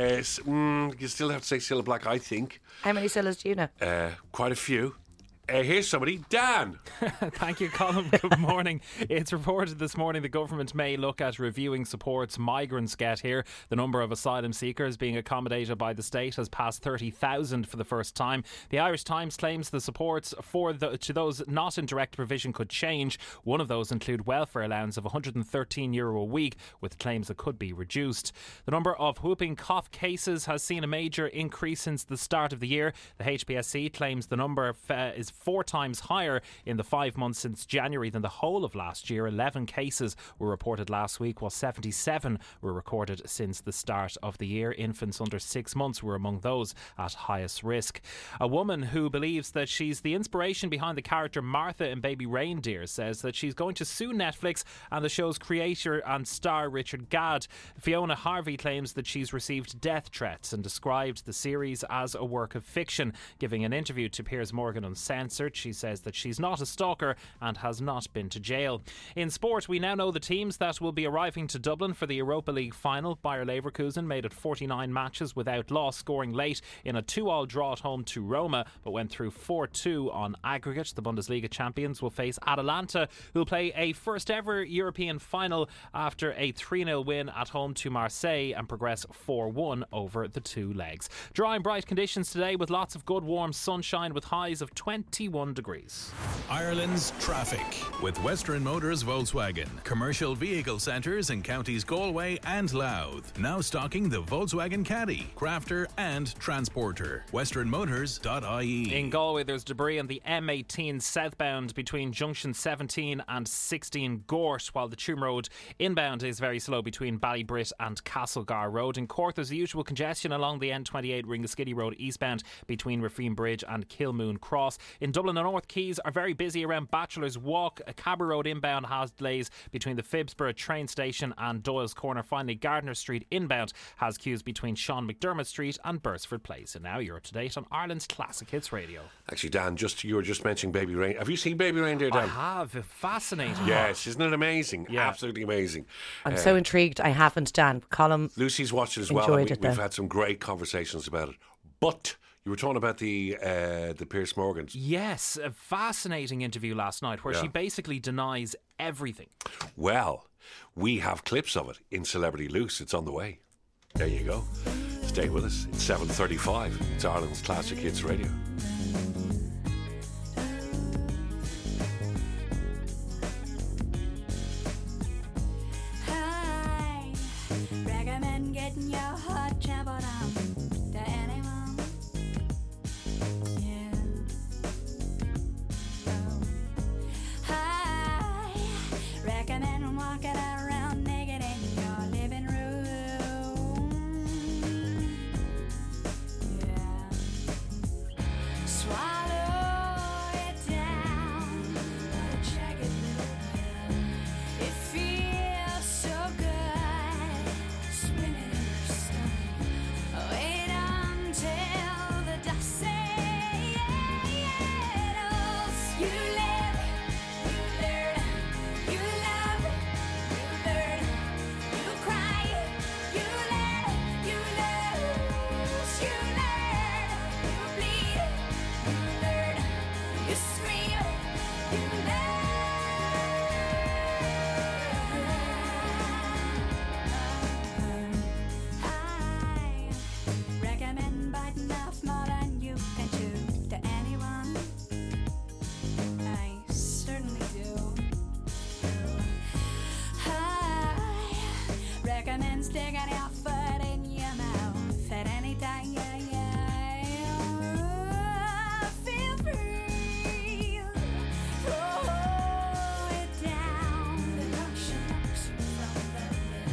You still have to say Cilla Black, I think. How many Scyllas do you know? Quite a few. Here's somebody, Dan. Thank you, Colin. Good morning. It's reported this morning the government may look at reviewing supports migrants get here. The number of asylum seekers being accommodated by the state has passed 30,000 for the first time. The Irish Times claims the supports to those not in direct provision could change. One of those include welfare allowance of €113 a week, with claims it could be reduced. The number of whooping cough cases has seen a major increase since the start of the year. The HBSC claims the number is 4 times higher in the 5 months since January than the whole of last year. 11 cases were reported last week, while 77 were recorded since the start of the year. Infants under 6 months were among those at highest risk. A woman who believes that she's the inspiration behind the character Martha in Baby Reindeer says that she's going to sue Netflix and the show's creator and star Richard Gadd. Fiona Harvey claims that she's received death threats and described the series as a work of fiction. Giving an interview to Piers Morgan Uncensored, she says that she's not a stalker and has not been to jail. In sport, we now know the teams that will be arriving to Dublin for the Europa League final. Bayer Leverkusen made it 49 matches without loss, scoring late in a 2-2 draw at home to Roma, but went through 4-2 on aggregate. The Bundesliga champions will face Atalanta, who will play a first ever European final after a 3-0 win at home to Marseille and progress 4-1 over the 2 legs. Dry and bright conditions today with lots of good warm sunshine with highs of 21 degrees. Ireland's traffic with Western Motors Volkswagen. Commercial vehicle centres in counties Galway and Louth. Now stocking the Volkswagen Caddy, Crafter and Transporter. westernmotors.ie. In Galway, there's debris on the M18 southbound between junction 17 and 16 Gort, while the Tuam Road inbound is very slow between Ballybrit and Castlegar Road. In Cork, there's the usual congestion along the N28 Ringaskiddy Road eastbound between Rafine Bridge and Kilmoon Cross. In Dublin, the North Quays are very busy around Bachelor's Walk. Cabra Road inbound has delays between the Phibsborough train station and Doyle's Corner. Finally, Gardner Street inbound has queues between Sean McDermott Street and Bursford Place. And now you're up to date on Ireland's Classic Hits Radio. Actually, Dan, you were just mentioning Baby Reindeer. Have you seen Baby Reindeer, Dan? I have. Fascinating. Yes, isn't it amazing? Yeah. Absolutely amazing. I'm so intrigued. I haven't, Dan. Column. Lucy's watched it as well. Enjoyed And it, though. we've had some great conversations about it. But You were talking about the Piers Morgans. Yes, a fascinating interview last night where she basically denies everything. Well, we have clips of it in Celebrity Loose. It's on the way. There you go. Stay with us. It's 7:35. It's Ireland's Classic Hits Radio. I recommend getting your heart trampled on to anyone. Yeah. I recommend walking around naked in your living room. Yeah. Swallow it down. Check it out. It feels so good. Swimming in your stomach. Wait until the dust settles. You live, you learn, you love, you learn, you cry, you let, you lose, you learn, you bleed, you learn, you scream, you learn. I recommend biting off more than you can chew to anyone. I certainly do. I recommend sticking your foot in your mouth at any time. Feel free. Throw it down. The ocean knocks you from the lid.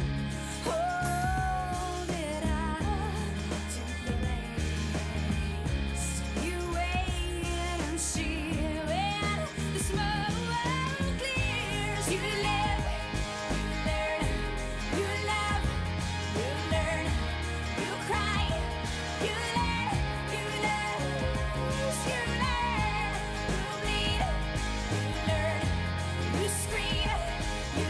Hold it up to the race. You wait and see when the smoke clears. You live, you learn, you love, you learn, you cry, you let, you lose, you learn, you bleed, you learn, you scream, you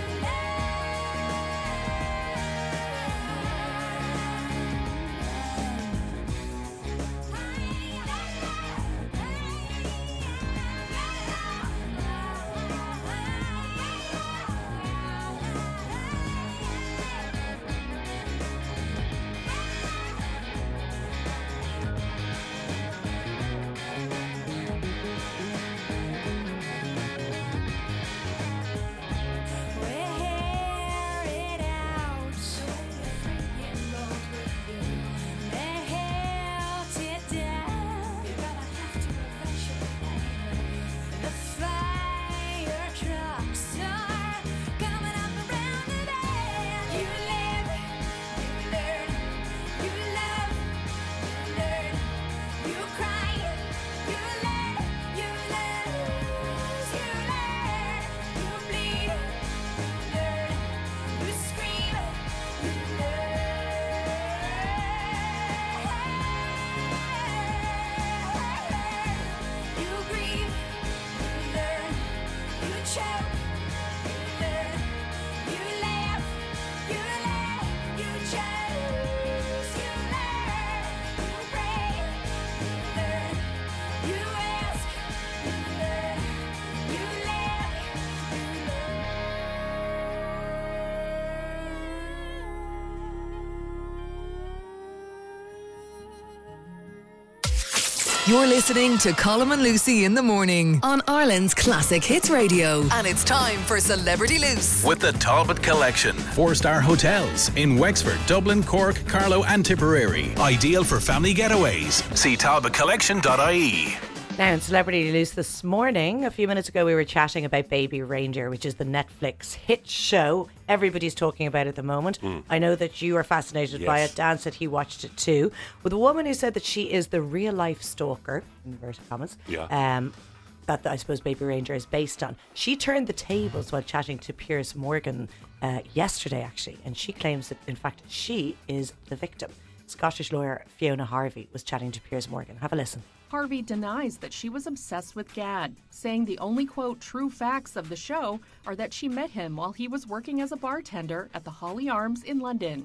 wear it out. Melt it down. You're gonna have to eventually. The fire trucks are coming up around the bend. You live, you learn, you love, you learn, you cry, you let, you lose, you learn, you bleed, you learn, you scream, you learn, you grieve, you learn, you choke, you learn, you laugh, you let, you choose, you learn, you pray, you learn, you ask, you learn, you live, You're listening to Colin and Lucy in the morning on Ireland's Classic Hits Radio. And it's time for Celebrity Loose. With the Talbot Collection. 4-star hotels in Wexford, Dublin, Cork, Carlow and Tipperary. Ideal for family getaways. See talbotcollection.ie. Now, in Celebrity Loose this morning, a few minutes ago, we were chatting about Baby Reindeer, which is the Netflix hit show. Everybody's talking about it at the moment. I know that you are fascinated by it. Dan said he watched it too. With a woman who said that she is the real life stalker, in inverted commas, that I suppose Baby Reindeer is based on. She turned the tables while chatting to Piers Morgan yesterday, actually, and she claims that, in fact, she is the victim. Scottish lawyer Fiona Harvey was chatting to Piers Morgan. Have a listen. Harvey denies that she was obsessed with Gad, saying the only, quote, true facts of the show are that she met him while he was working as a bartender at the Holly Arms in London.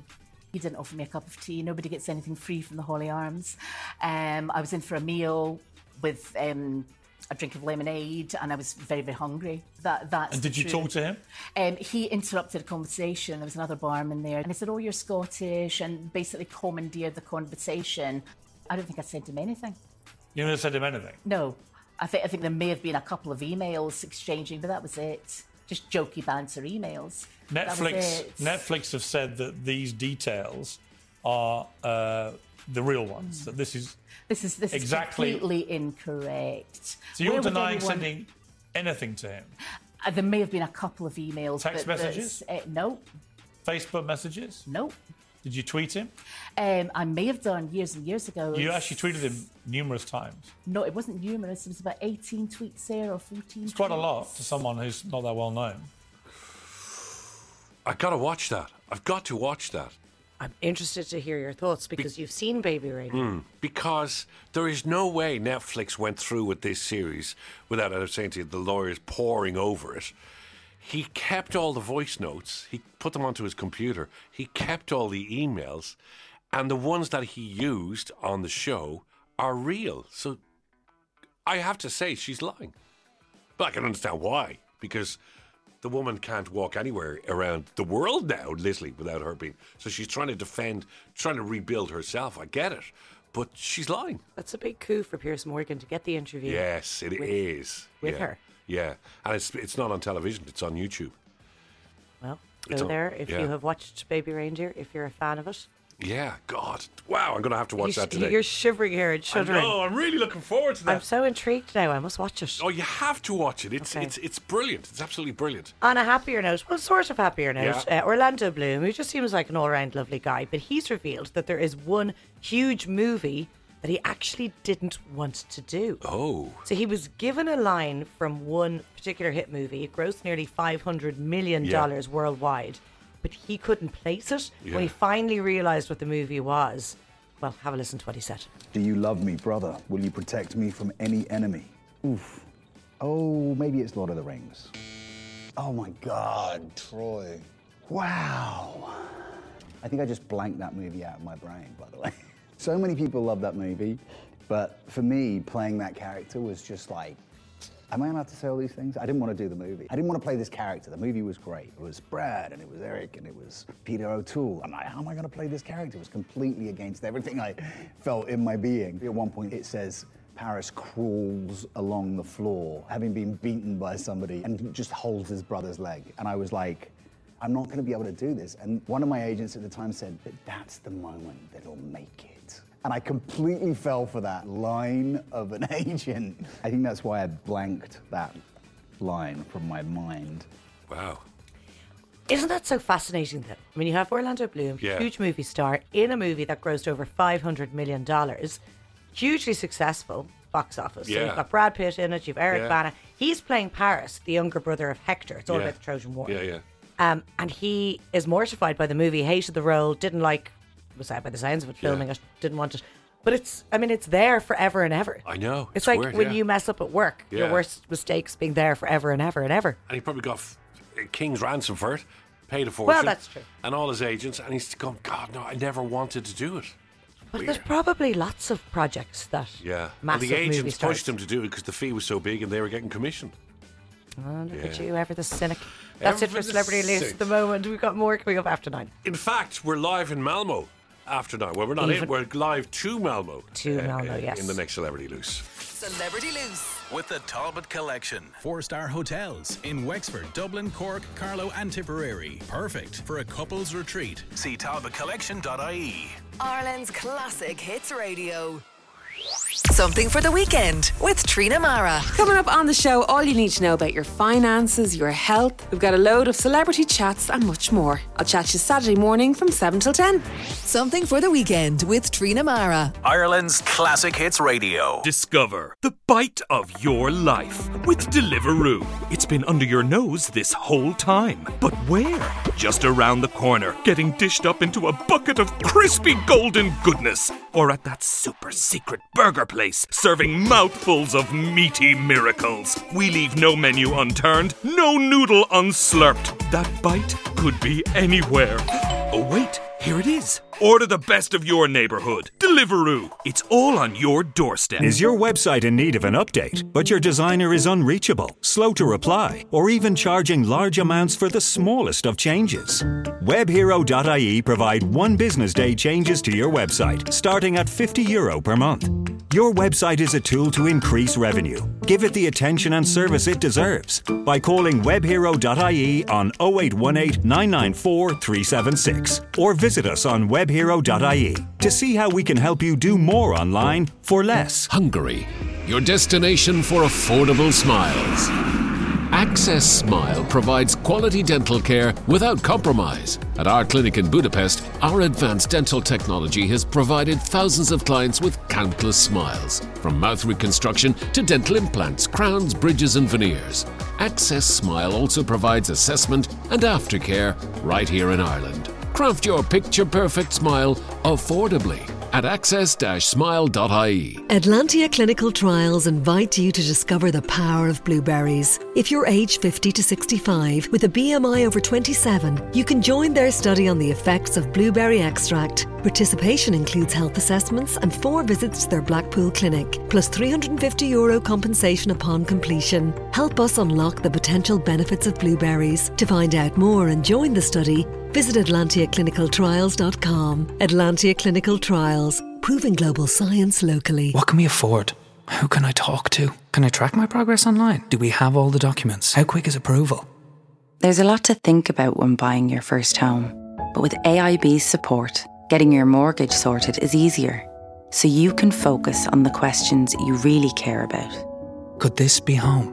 He didn't offer me a cup of tea. Nobody gets anything free from the Holy Arms. I was in for a meal with a drink of lemonade, and I was very, very hungry. That's And did you true. talk to him? He interrupted a conversation. There was another barman there, and he said, "Oh, you're Scottish," and basically commandeered the conversation. I don't think I said him anything. You never said him anything? No. I think there may have been a couple of emails exchanging, but that was it. Just jokey banter emails. That was it. Netflix have said that these details are the real ones. That this is exactly completely incorrect. So you're Where would denying anyone- sending anything to him? There may have been a couple of emails. Text but messages? No. Facebook messages? No. Did you tweet him? I may have done years and years ago. You actually tweeted him numerous times. No, it wasn't numerous. It was about 18 tweets there or 14. It's quite a lot to someone who's not that well known. I gotta watch that. I've got to watch that. I'm interested to hear your thoughts because you've seen Baby Raining. Because there is no way Netflix went through with this series without, I was saying to you, the lawyers poring over it. He kept all the voice notes. He put them onto his computer. He kept all the emails. And the ones that he used on the show are real. So I have to say she's lying. But I can understand why. Because the woman can't walk anywhere around the world now, literally, without her being. So she's trying to defend, trying to rebuild herself. I get it. But she's lying. That's a big coup for Piers Morgan to get the interview. Yes, it is. With her. Yeah. And it's not on television, it's on YouTube. Well, It's go on- there if yeah. you have watched Baby Reindeer, if you're a fan of it. Yeah, God. Wow, I'm going to have to watch that today. You're shivering here and shuddering. No, I'm really looking forward to that. I'm so intrigued now. I must watch it. Oh, you have to watch it. It's Okay. it's brilliant. It's absolutely brilliant. On a happier note, well, sort of happier note, Yeah. Orlando Bloom, who just seems like an all-round lovely guy, but he's revealed that there is one huge movie that he actually didn't want to do. Oh. So he was given a line from one particular hit movie. It grossed nearly $500 million Yeah. worldwide, but he couldn't place it. Yeah. When he finally realised what the movie was, well, have a listen to what he said. Do you love me, brother? Will you protect me from any enemy? Oof. Oh, maybe it's Lord of the Rings. Oh my God, Troy. Wow. I think I just blanked that movie out of my brain, by the way. So many people love that movie, but for me, playing that character was just like, am I allowed to say all these things? I didn't want to do the movie. I didn't want to play this character. The movie was great. It was Brad, and it was Eric, and it was Peter O'Toole. I'm like, how am I going to play this character? It was completely against everything I felt in my being. At one point, it says, Paris crawls along the floor, having been beaten by somebody, and just holds his brother's leg. And I was like, I'm not going to be able to do this. And one of my agents at the time said, but that's the moment that'll make it. And I completely fell for that line of an agent. I think that's why I blanked that line from my mind. Wow. Isn't that so fascinating then? I mean, you have Orlando Bloom, Yeah. huge movie star, in a movie that grossed over $500 million, hugely successful box office. So Yeah. you've got Brad Pitt in it, you've Eric Yeah. Bana. He's playing Paris, the younger brother of Hector. It's all Yeah. about the Trojan War. Yeah, yeah. And he is mortified by the movie, hated the role, didn't like, was out by the sounds of it, filming it, didn't want it. But it's there forever and ever. I know. It's like weird, when yeah. you mess up at work, your Yeah. worst mistakes being there forever and ever and ever. And he probably got a king's ransom for it, paid a fortune. that's true. And all his agents, and he's gone, God, no, I never wanted to do it. But there's probably lots of projects that Yeah. And massive the movie agents stars. pushed him to do it because the fee was so big and they were getting commission. Oh, look at Yeah. you, ever the cynic. That's it Ever for the Celebrity News cynic. at the moment. We've got more coming up after 9. In fact, we're live in Malmo after 9. Well, we're not Even- in, we're live to Malmo. To Malmo, yes. In the next Celebrity Loose. Celebrity Loose. With the Talbot Collection. 4-star hotels in Wexford, Dublin, Cork, Carlow and Tipperary. Perfect for a couple's retreat. See talbotcollection.ie. Ireland's classic hits radio. Something for the weekend with Trina Mara. Coming up on the show, all you need to know about your finances, your health. We've got a load of celebrity chats and much more. I'll chat to you Saturday morning from 7 till 10. Something for the weekend with Trina Mara. Ireland's classic hits radio. Discover the bite of your life with Deliveroo. It's been under your nose this whole time. But where? Just around the corner, getting dished up into a bucket of crispy golden goodness. Or at that super secret burger place, serving mouthfuls of meaty miracles. We leave no menu unturned, no noodle unslurped. That bite could be anywhere. Oh wait, Here it is. Order the best of your neighbourhood. Deliveroo. It's all on your doorstep. Is your website in need of an update, but your designer is unreachable, slow to reply, or even charging large amounts for the smallest of changes? WebHero.ie provide one business day changes to your website, starting at €50 per month. Your website is a tool to increase revenue. Give it the attention and service it deserves by calling WebHero.ie on 0818 994 376 or visit us on webhero.ie to see how we can help you do more online for less. Hungary, your destination for affordable smiles. Access Smile provides quality dental care without compromise. At our clinic in Budapest, our advanced dental technology has provided thousands of clients with countless smiles, from mouth reconstruction to dental implants, crowns, bridges and veneers. Access Smile also provides assessment and aftercare right here in Ireland. Craft your picture-perfect smile affordably at access-smile.ie. Atlantia Clinical Trials invite you to discover the power of blueberries. If you're aged 50 to 65 with a BMI over 27, you can join their study on the effects of blueberry extract. Participation includes health assessments and 4 visits to their Blackpool clinic, plus €350 compensation upon completion. Help us unlock the potential benefits of blueberries. To find out more and join the study, visit AtlantiaClinicalTrials.com. Atlantia Clinical Trials, proving global science locally. What can we afford? Who can I talk to? Can I track my progress online? Do we have all the documents? How quick is approval? There's a lot to think about when buying your first home. But with AIB's support, getting your mortgage sorted is easier. So you can focus on the questions you really care about. Could this be home?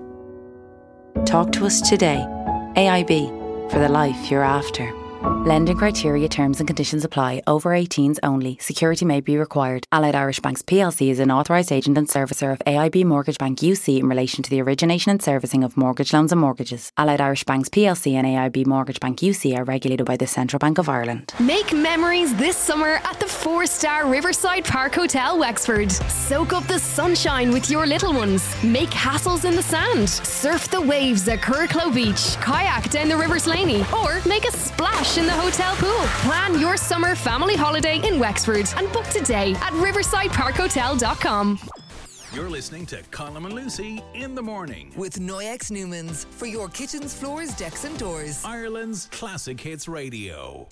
Talk to us today. AIB, for the life you're after. Lending criteria, terms and conditions apply. Over 18s only. Security may be required. Allied Irish Banks plc is an authorised agent and servicer of AIB Mortgage Bank UC in relation to the origination and servicing of mortgage loans and mortgages. Allied Irish Banks plc and AIB Mortgage Bank UC are regulated by the Central Bank of Ireland. Make memories this summer at the 4-star Riverside Park Hotel, Wexford. Soak up the sunshine with your little ones. Make castles in the sand. Surf the waves at Curracloe Beach. Kayak down the River Slaney. Or make a splash in the hotel pool. Plan your summer family holiday in Wexford and book today at riversideparkhotel.com. You're listening to Colin and Lucy in the morning with Noyex Newmans for your kitchens, floors, decks and doors. Ireland's Classic Hits Radio.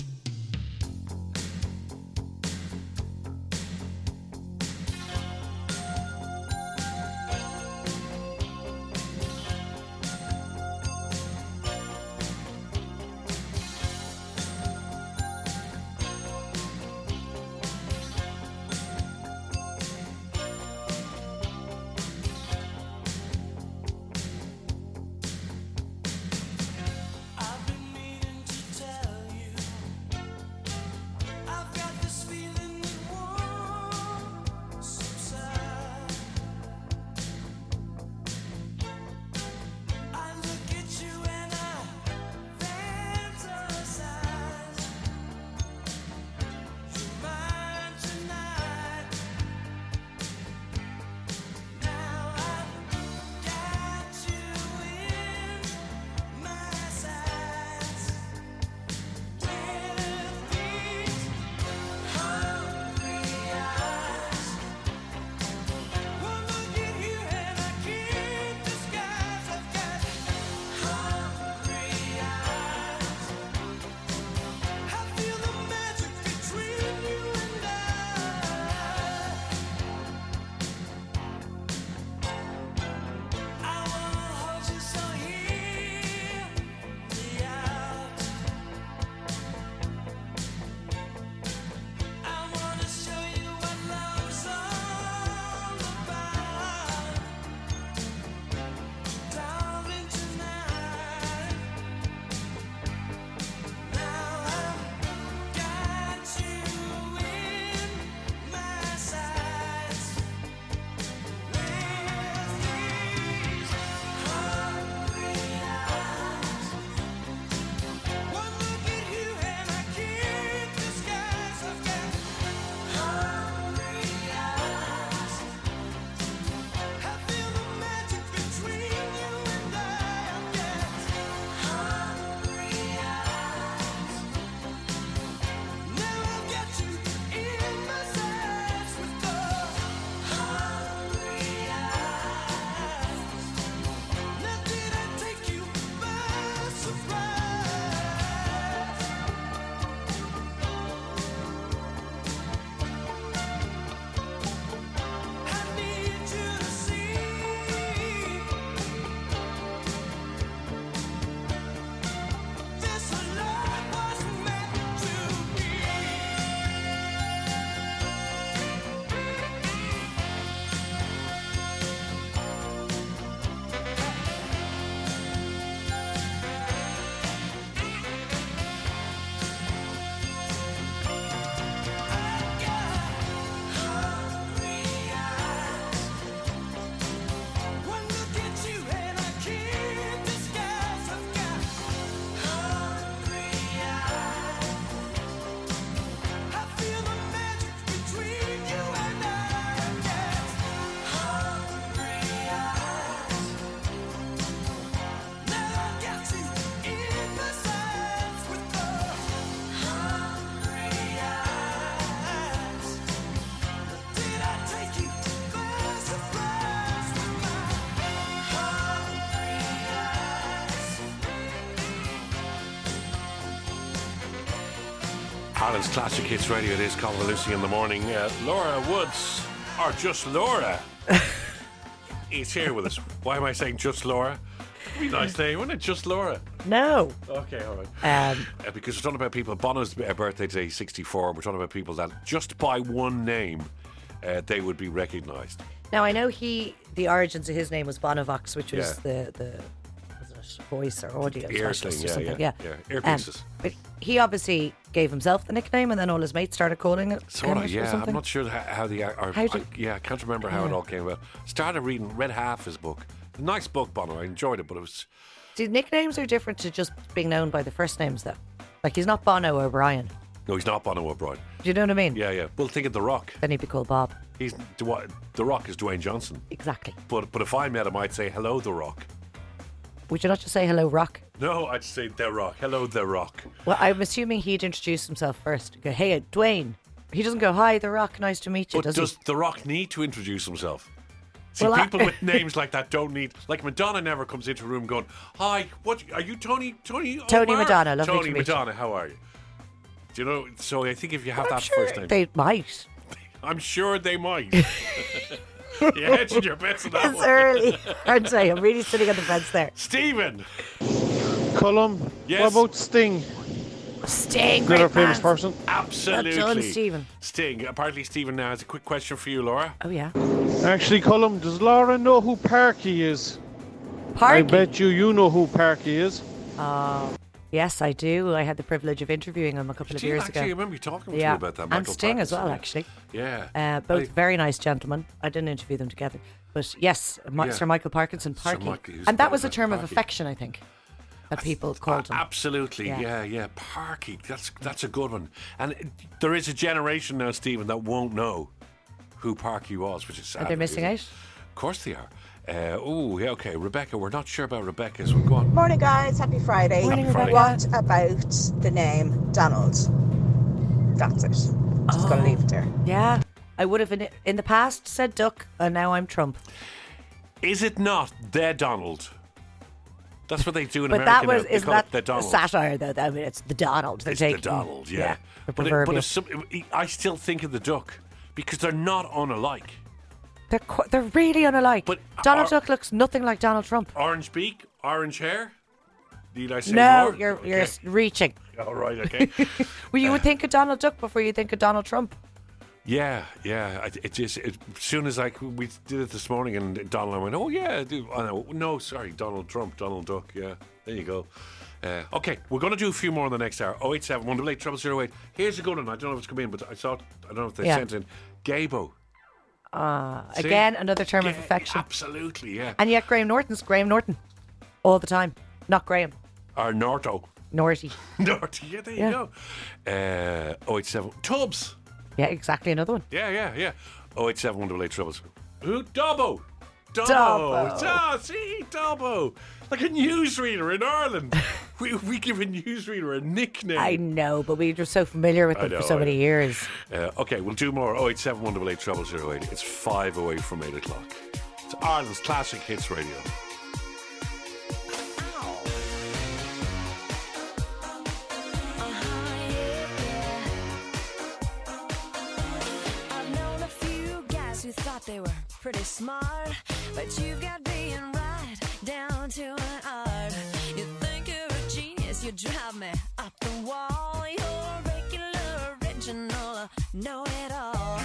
Ireland's Classic Hits Radio. It is Colin Lucy in the morning. Laura Woods, or just Laura, is here with us. Why am I saying just Laura? It'd be a nice name, wouldn't it? Just Laura. No. Okay, all right. Because we're talking about people. Bono's birthday today, 64. We're talking about people that just by one name, they would be recognised. Now I know the origins of his name was Bonovox, which was the was it voice or audio specialist or something. Yeah. Earpieces. But he obviously gave himself the nickname, and then all his mates started calling it. Sort of, yeah. Something. I'm not sure how I can't remember how it all came about. Started read half his book. Nice book, Bono. I enjoyed it, but it was. See, nicknames are different to just being known by the first names, though. Like he's not Bono O'Brien. No, he's not Bono O'Brien. Do you know what I mean? Yeah, yeah. Well, think of The Rock. Then he'd be called Bob. The Rock is Dwayne Johnson. Exactly. But if I met him, I'd say hello, The Rock. Would you not just say hello, Rock? No, I'd say The Rock. Hello, The Rock. Well, I'm assuming he'd introduce himself first. Go, hey, Dwayne. He doesn't go, hi, The Rock, nice to meet you, But does The Rock need to introduce himself? See, people with names like that don't need. Like Madonna never comes into a room going, "Hi, what are you, Tony? Tony Madonna, lovely Tony to meet Madonna, how are you?" Do you know? So I think if you have that sure first name, they might. I'm sure they might. You're hedging your bets on that It's one. early, aren't I? I'm really sitting on the fence there. Stephen. Cullum. Yes. What about Sting? Sting, another great famous man. person. Absolutely. Well done, Stephen. Sting. Apparently, Stephen now has a quick question for you, Laura. Oh, yeah. Actually, Cullum, does Laura know who Parky is? Parky? I bet you know who Parky is. Yes, I do. I had the privilege of interviewing him a couple of years Actually, I ago. remember you talking to me about that. And Michael Sting as Parkinson. well, actually. Yeah. Both very nice gentlemen. I didn't interview them together. But yes, Sir Michael Parkinson, Sir Parky. Michael, who's And that better was a than term of Parky? affection, I think, that people called him. Absolutely, yeah. Parky, that's a good one. And there is a generation now, Stephen, that won't know who Parky was, which is sad. Are they missing out? Of course they are. Okay. Rebecca, we're not sure about Rebecca, so go on. Morning, guys. Happy Friday. Morning, Friday. What about the name Donald? That's it. Just gonna leave it there. Yeah. I would have in the past said Duck, and now I'm Trump. Is it not the Donald? That's what they do in But America that was now. They isn't call that it the Donald. satire though? I mean, it's the Donald. They're It's taking the Donald, yeah. the But proverbial. I still think of the duck because they're not unalike. They're really unalike. But Donald Duck looks nothing like Donald Trump. Orange beak, orange hair. Need I say No, more? you're reaching. All right, okay. Well, you would think of Donald Duck before you think of Donald Trump. Yeah. As soon as we did it this morning, and Donald, I went, "Oh yeah, no, sorry, Donald Trump, Donald Duck." Yeah, there you go. Okay, we're going to do a few more in the next hour. 087 188 0008. Here's a good one. I don't know if it's come in, but I don't know if they sent in Gabo. See? Again, another term of affection. Absolutely, yeah. And yet Graham Norton's Graham Norton all the time, not Graham. Or Norto. Naughty. Naughty, yeah, there you go. 087 Tubbs. Yeah, exactly, another one. Yeah. 087 188 Troubles. Who? Dobbo. Dobbo. See, Dobbo. Like a newsreader in Ireland. we give a newsreader a nickname. I know, but we were so familiar with them for so many years. Okay, we'll do more. 087 188 0008. It's 5 away from 8 o'clock. It's Ireland's Classic Hits Radio. Who thought they were pretty smart, but you've got being right down to an art. You think you're a genius, you drive me up the wall. You're a regular, original, know it all.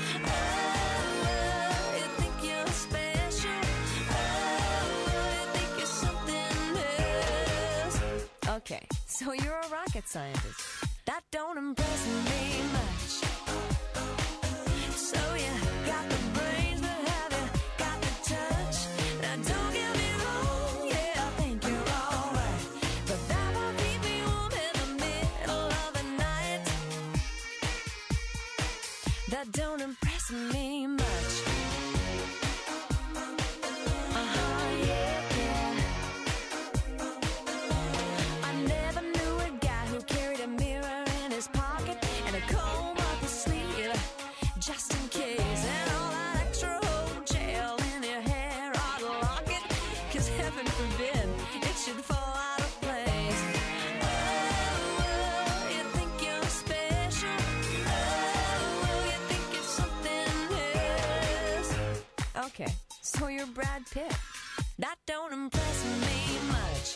Oh, you think you're special. Oh, you think you're something else. Okay, so you're a rocket scientist. That don't impress me much. So you got the brains, but have you got the touch? Now don't get me wrong, yeah, I think you're alright, but that won't keep me warm in the middle of the night. That don't impress me much. I never knew a guy who carried a mirror in his pocket and a comb up his sleeve, just in case. And all that extra old gel in your hair ought to lock it, 'cause heaven forbid it should fall out of place. Oh, you think you're special. you're Brad Pitt. That don't impress me much.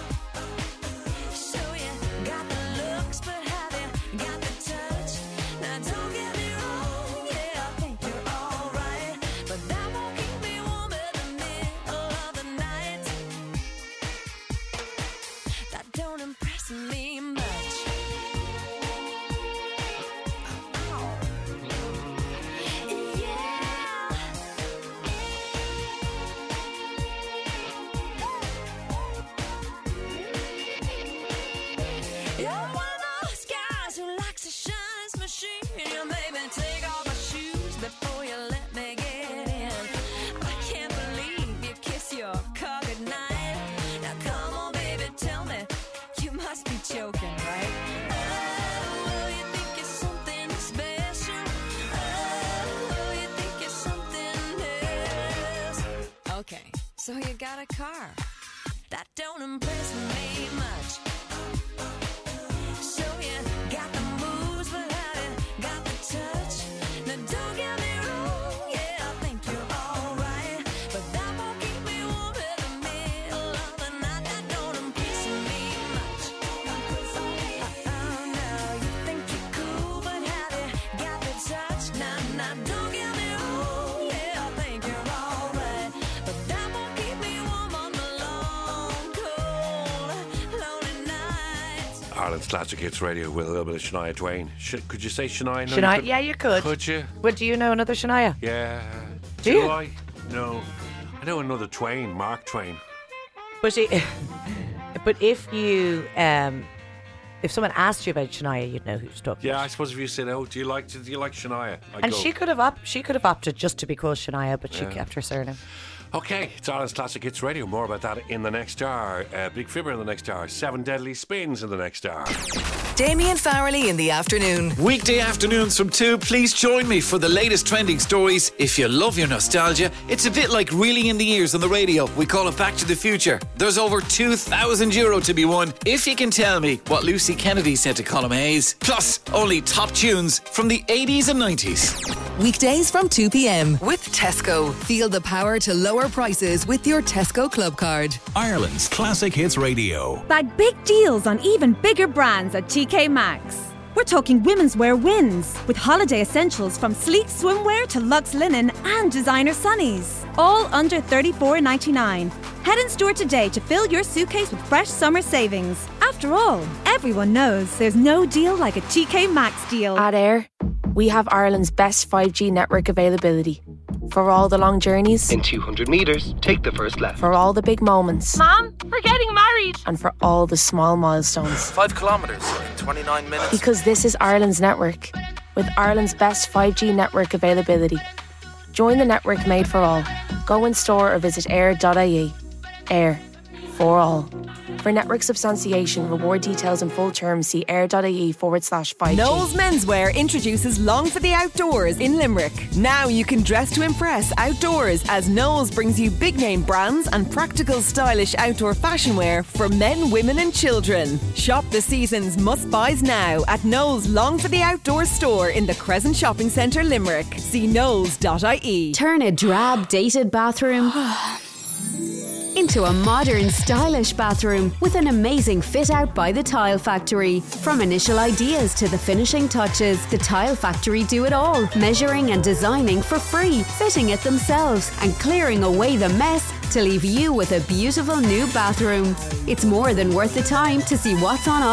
So you got the looks, but have you got the touch? Now don't get me wrong, yeah, I think you're alright, but that won't keep me warm in the middle of the night. That don't impress me much. You're one of those guys who likes a shines machine. You made me take off my shoes before you let me get in. I can't believe you kiss your car goodnight. Now come on, baby, tell me, you must be joking, right? Oh, you think you're something special. Oh, you think you're something else. Okay, so you got a car. That don't impress me much. So you got the moves, but have you got the touch? Now don't get me wrong, yeah, I think you're alright, but that won't keep me warm in the middle of the night. That don't impress me much. No, you think you're cool, but have you got the touch? Now don't get me wrong, yeah, I think you're alright, but that won't keep me warm on the long, cold, lonely nights. Ireland's Classic Hits Radio with a little bit of Shania Twain. Could you say Shania? No, Shania, yeah, you could. Could you? Well, do you know another Shania? Yeah. Do you? I? No. I know another Twain, Mark Twain. But if you if someone asked you about Shania, you'd know who to talk. Yeah, I suppose if you said, "Oh, do you like Shania?" I'd And go, she could have opted just to be called Shania, but she Yeah. kept her surname. Okay, it's Ireland's Classic Hits Radio. More about that in the next hour. Big Fibber in the next hour. 7 Deadly Spins in the next hour. Damien Farrelly in the afternoon. Weekday afternoons from 2, please join me for the latest trending stories. If you love your nostalgia, it's a bit like reeling in the ears on the radio. We call it Back to the Future. There's over €2,000 to be won if you can tell me what Lucy Kennedy said to Colm Hayes. Plus, only top tunes from the 80s and 90s. Weekdays from 2 p.m. with Tesco. Feel the power to lower prices with your Tesco Club card. Ireland's Classic Hits Radio. Bag big deals on even bigger brands at TK Maxx. We're talking women's wear wins, with holiday essentials from sleek swimwear to luxe linen and designer sunnies. All under $34.99. Head in store today to fill your suitcase with fresh summer savings. After all, everyone knows there's no deal like a TK Maxx deal. At Air, we have Ireland's best 5G network availability. For all the long journeys. In 200 metres, take the first left. For all the big moments. Mom, we're getting married. And for all the small milestones. 5 kilometres in 29 minutes. Because this is Ireland's network, with Ireland's best 5G network availability. Join the network made for all. Go in store or visit air.ie. Air. For all. For network substantiation, reward details and full terms, see air.ie/5G. Knowles Menswear introduces Long for the Outdoors in Limerick. Now you can dress to impress outdoors as Knowles brings you big name brands and practical stylish outdoor fashion wear for men, women and children. Shop the season's must-buys now at Knowles Long for the Outdoors store in the Crescent Shopping Centre, Limerick. See knowles.ie. Turn a drab, dated bathroom into a modern, stylish bathroom with an amazing fit out by The Tile Factory. From initial ideas to the finishing touches, The Tile Factory do it all, measuring and designing for free, fitting it themselves and clearing away the mess to leave you with a beautiful new bathroom. It's more than worth the time to see what's on